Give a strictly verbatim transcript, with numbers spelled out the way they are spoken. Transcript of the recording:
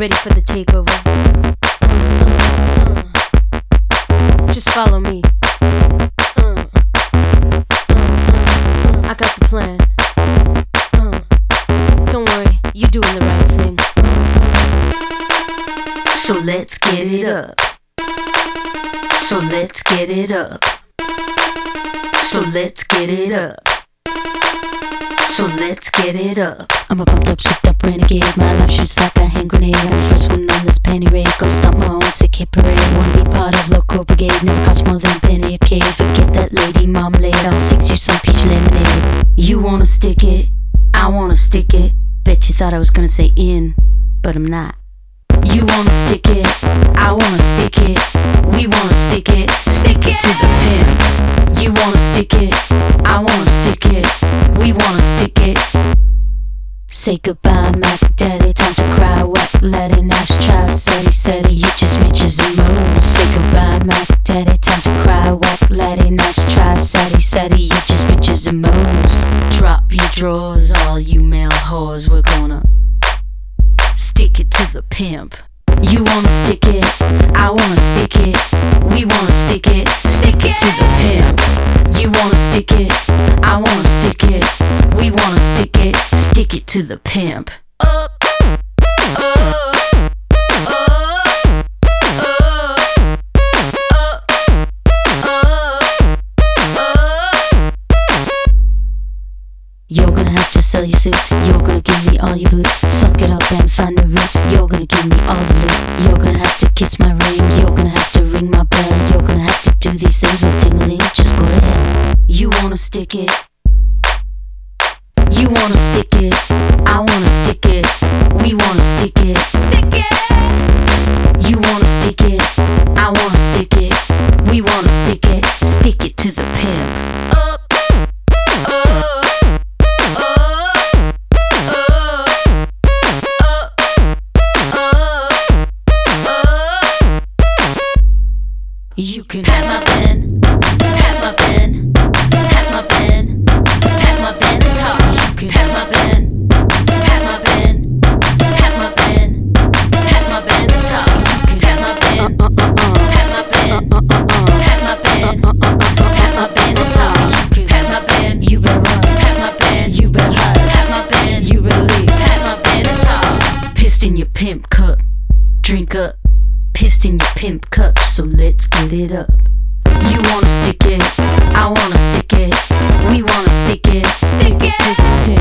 ready for the takeover? Uh, just follow me. Uh, uh, I got the plan. Uh, don't worry, you're doing the right thing. So let's get it up. So let's get it up. So let's get it up. So let's get it up. I'm a pumped up, souped up renegade. My life shoots like a hand grenade. I'm the first one on this panty raid. Gonna stop my own sick hit parade. Wanna be part of local brigade. Never cost more than a penny a cave. Forget that lady marmalade. I'll fix you some peach lemonade. You wanna stick it, I wanna stick it. Bet you thought I was gonna say in, but I'm not. You wanna stick it, I wanna stick it. We wanna stick it, stick it to the pimp. You wanna stick it, I wanna stick it. We wanna stick it. Say goodbye, Mac Daddy. Time to cry, wet, let it ash try. Setty, setty, you just mitches and moves. Say goodbye, Mac Daddy. Time to cry, wet, let it ash try. Setty, setty, you just bitches and moves. Drop your drawers, all you male whores. We're gonna stick it to the pimp. You wanna stick it, I wanna stick it. We wanna stick it, stick it to the pimp. You wanna stick it, I wanna stick it. We wanna stick it, stick it to the pimp. Up, up, up, up, up, up. You're gonna have to sell your suits. You're gonna give me all your boots. Suck it up and find the roots. You're gonna give me all the loot. You're gonna have to kiss my ring. You're gonna have to ring my bell. You're gonna have to do these things on tingling. Just go to hell. You wanna stick it, you wanna stick it, I wanna stick it. We wanna stick it, stick it. You wanna stick it, I wanna stick it. We wanna stick it, stick it to the pimp. Up, up. You can have my pen, have my pen, have my pen, have my pen and talk. You can have my pen, have my pen, have my pen, have my pen and talk. You can have my pen, have my pen, have my pen, have my pen and talk. You can have my pen, you better run. Have my pen, you better hide. Have my pen, you better leave. Have my pen and talk. Pissed in your pimp cup, drink up. Pissed in your pimp cup, so let's get it up. You wanna stick it, I wanna stick it. We wanna stick it, stick it to the pimp.